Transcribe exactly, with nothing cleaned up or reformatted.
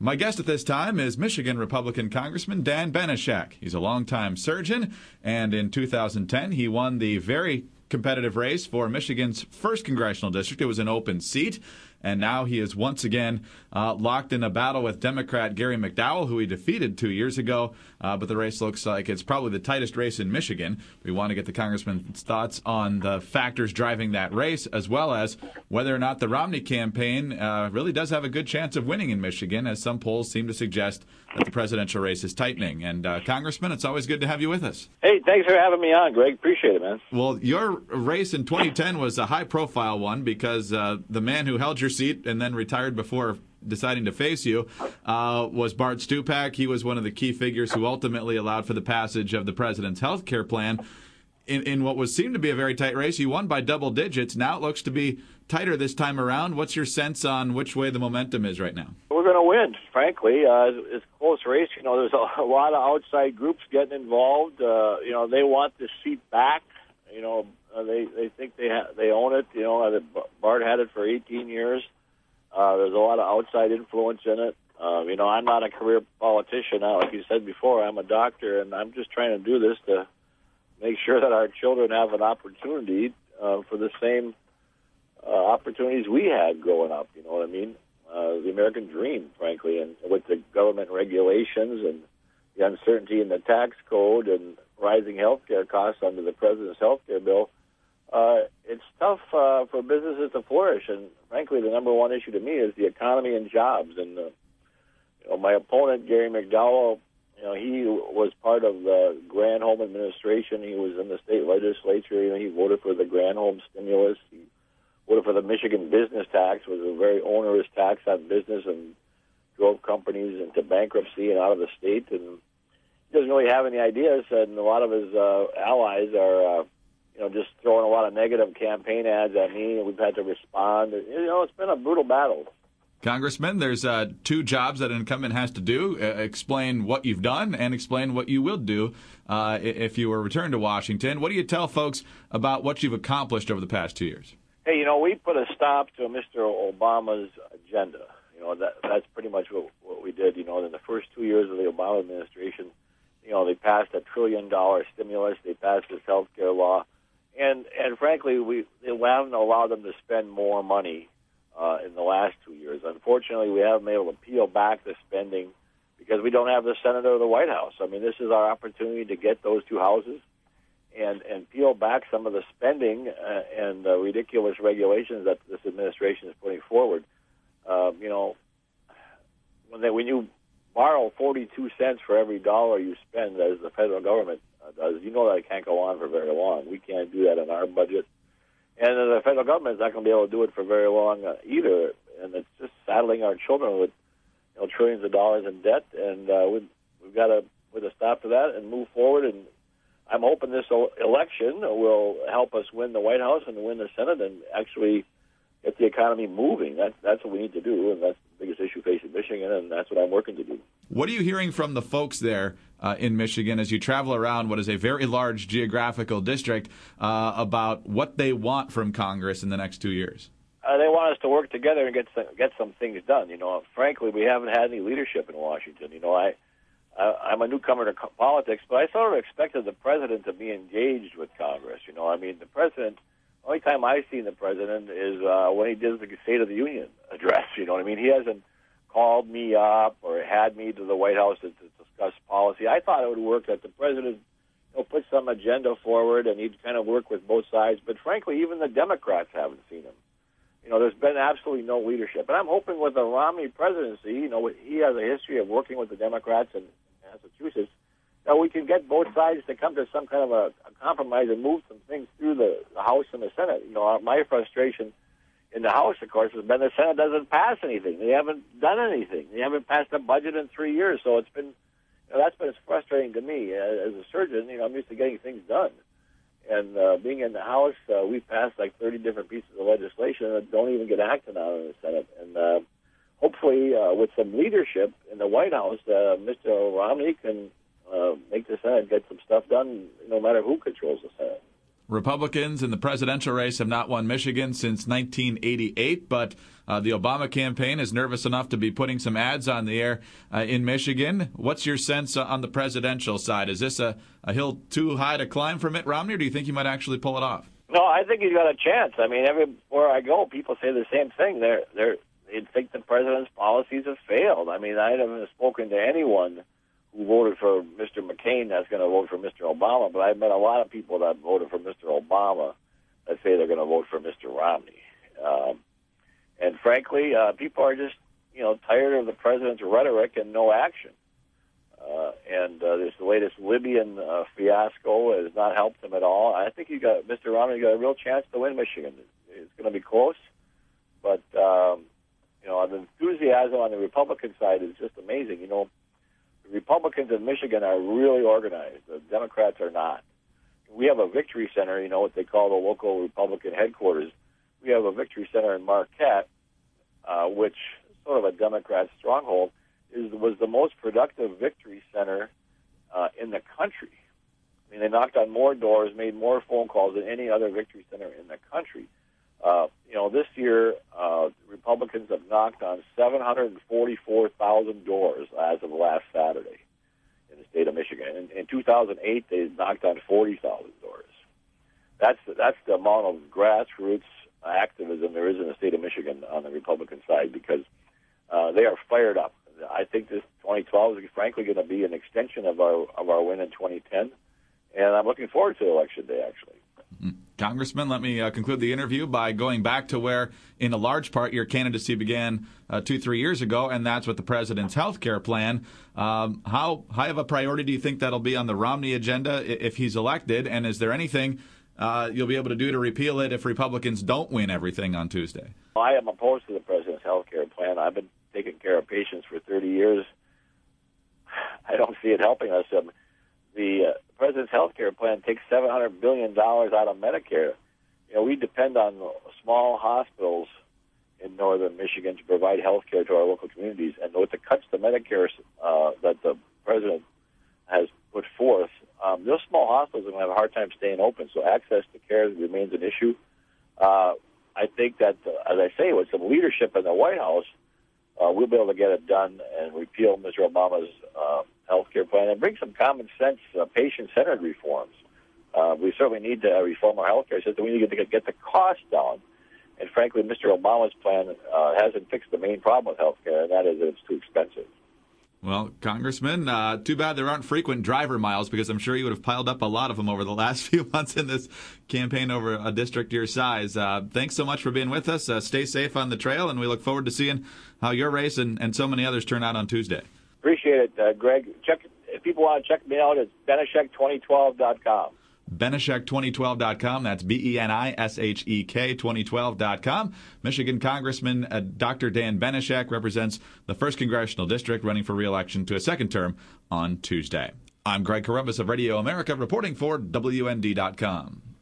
My guest at this time is Michigan Republican Congressman Dan Banaszak. He's a longtime surgeon, and in two thousand ten he won the very competitive race for Michigan's first congressional district. It was an open seat, and now he is once again uh, locked in a battle with Democrat Gary McDowell, who he defeated two years ago. Uh, but the race looks like it's probably the tightest race in Michigan. We want to get the congressman's thoughts on the factors driving that race, as well as whether or not the Romney campaign uh, really does have a good chance of winning in Michigan, as some polls seem to suggest that the presidential race is tightening. And, uh, Congressman, it's always good to have you with us. Hey, thanks for having me on, Greg. Appreciate it, man. Well, your race in twenty ten was a high-profile one because uh, the man who held your seat and then retired before deciding to face you uh, was Bart Stupak. He was one of the key figures who ultimately allowed for the passage of the president's health care plan. In, in what was seemed to be a very tight race, you won by double digits. Now it looks to be tighter this time around. What's your sense on which way the momentum is right now? We're going to win, frankly. Uh, it's a close race. You know, there's a, a lot of outside groups getting involved. Uh, you know, they want the seat back. You know, uh, they they think they ha- they own it. You know, uh, Bart had it for eighteen years. Uh, there's a lot of outside influence in it. Uh, you know, I'm not a career politician. Now, like you said before, I'm a doctor, and I'm just trying to do this to make sure that our children have an opportunity uh, for the same uh, opportunities we had growing up. You know what I mean? Uh, the American dream, frankly, and with the government regulations and the uncertainty in the tax code and rising health care costs under the president's health care bill, uh, it's tough uh, for businesses to flourish. And frankly, the number one issue to me is the economy and jobs. And uh, you know, my opponent, Gary McDowell, you know, he was part of the Granholm administration. He was in the state legislature. You know, he voted for the Granholm stimulus. He voted for the Michigan business tax, which was a very onerous tax on business and drove companies into bankruptcy and out of the state. And he doesn't really have any ideas, and a lot of his uh, allies are, uh, you know, just throwing a lot of negative campaign ads at me, and we've had to respond. You know, it's been a brutal battle. Congressman, there's uh, two jobs that an incumbent has to do. Uh, explain what you've done and explain what you will do uh, if you were returned to Washington. What do you tell folks about what you've accomplished over the past two years? Hey, you know, we put a stop to Mister Obama's agenda. You know, that that's pretty much what, what we did. You know, in the first two years of the Obama administration, you know, they passed a trillion dollar stimulus. They passed this health care law. And, and frankly, we they haven't allowed them to spend more money Uh, in the last two years. Unfortunately, we haven't been able to peel back the spending because we don't have the Senate or the White House. I mean, this is our opportunity to get those two houses and, and peel back some of the spending uh, and uh, ridiculous regulations that this administration is putting forward. Uh, you know, when, they, when you borrow forty-two cents for every dollar you spend, as the federal government uh, does, you know that it can't go on for very long. We can't do that in our budget. And the federal government is not going to be able to do it for very long uh, either. And it's just saddling our children with, you know, trillions of dollars in debt. And uh, we've, we've got to put a stop to that and move forward. And I'm hoping this election will help us win the White House and win the Senate and actually get the economy moving. That's, that's what we need to do, and that's the biggest issue facing Michigan, and that's what I'm working to do. What are you hearing from the folks there uh, in Michigan as you travel around what is a very large geographical district uh, about what they want from Congress in the next two years? Uh, they want us to work together and get some, get some things done. You know, frankly, we haven't had any leadership in Washington. You know, I, I I'm a newcomer to politics, but I sort of expected the president to be engaged with Congress. You know, I mean, the president. The only time I've seen the president is uh, when he did the State of the Union address. You know what I mean? He hasn't called me up or had me to the White House to, to discuss policy. I thought it would work that the president, you know, put some agenda forward and he'd kind of work with both sides. But frankly, even the Democrats haven't seen him. You know, there's been absolutely no leadership. And I'm hoping with the Romney presidency, you know, he has a history of working with the Democrats in Massachusetts, that we can get both sides to come to some kind of a, a compromise and move some things through the, the House and the Senate. You know, my frustration in the House, of course, has been the Senate doesn't pass anything. They haven't done anything. They haven't passed a budget in three years. So it's been, you know, that's been frustrating to me as a surgeon. You know, I'm used to getting things done. And uh, being in the House, uh, we've passed like thirty different pieces of legislation that don't even get acted on in the Senate. And uh, hopefully, uh, with some leadership in the White House, uh, Mister Romney can Uh, make the Senate get some stuff done, no matter who controls the Senate. Republicans in the presidential race have not won Michigan since nineteen eighty-eight, but uh, the Obama campaign is nervous enough to be putting some ads on the air uh, in Michigan. What's your sense uh, on the presidential side? Is this a, a hill too high to climb for Mitt Romney, or do you think he might actually pull it off? No, I think he's got a chance. I mean, everywhere I go, people say the same thing. They're, they're, they think the president's policies have failed. I mean, I haven't spoken to anyone who voted for Mister McCain that's going to vote for Mister Obama, but I've met a lot of people that voted for Mister Obama that say they're going to vote for Mister Romney. Um, and frankly, uh, people are just, you know, tired of the president's rhetoric and no action. Uh, and uh, this latest Libyan uh, fiasco has not helped him at all. I think you got Mister Romney got a real chance to win Michigan. It's going to be close, but um, you know, the enthusiasm on the Republican side is just amazing. You know, the Republicans in Michigan are really organized. The Democrats are not. We have a victory center, you know, what they call the local Republican headquarters. We have a victory center in Marquette, uh, which is sort of a Democrat stronghold, is was the most productive victory center uh, in the country. I mean, they knocked on more doors, made more phone calls than any other victory center in the country. Uh, you know, this year, uh, Republicans have knocked on seven hundred forty-four thousand doors as of last Saturday in the state of Michigan. In, in two thousand eight, they knocked on forty thousand doors. That's the, that's the amount of grassroots activism there is in the state of Michigan on the Republican side, because uh, they are fired up. I think this twenty twelve is frankly going to be an extension of our of our win in twenty ten, and I'm looking forward to Election Day, actually. Congressman, let me uh, conclude the interview by going back to where, in a large part, your candidacy began uh, two, three years ago, and that's with the president's health care plan. Um, how high of a priority do you think that'll be on the Romney agenda if he's elected? And is there anything uh, you'll be able to do to repeal it if Republicans don't win everything on Tuesday? I am opposed to the president's health care plan. I've been taking care of patients for thirty years. I don't see it helping us. Um, the uh, president's health care plan takes seven hundred billion dollars out of Medicare. You know, we depend on small hospitals in northern Michigan to provide health care to our local communities. And with the cuts to Medicare uh, that the president has put forth, um, those small hospitals are going to have a hard time staying open, so access to care remains an issue. Uh, I think that, uh, as I say, with some leadership in the White House, uh, we'll be able to get it done and repeal Mister Obama's uh, health care plan and bring some common sense, uh, patient-centered reforms. Uh, we certainly need to reform our health care system. We need to get the cost down. And frankly, Mister Obama's plan uh, hasn't fixed the main problem with health care, and that is that it's too expensive. Well, Congressman, uh, too bad there aren't frequent driver miles, because I'm sure you would have piled up a lot of them over the last few months in this campaign over a district your size. Uh, thanks so much for being with us. Uh, stay safe on the trail, and we look forward to seeing how your race and, and so many others turn out on Tuesday. Appreciate it, uh, Greg. Check if people want to check me out, it's benishek twenty twelve dot com. benishek twenty twelve dot com. That's B E N I S H E K twenty twelve dot com. Michigan Congressman uh, Doctor Dan Benishek represents the first Congressional District, running for re-election to a second term on Tuesday. I'm Greg Corombos of Radio America, reporting for W N D dot com.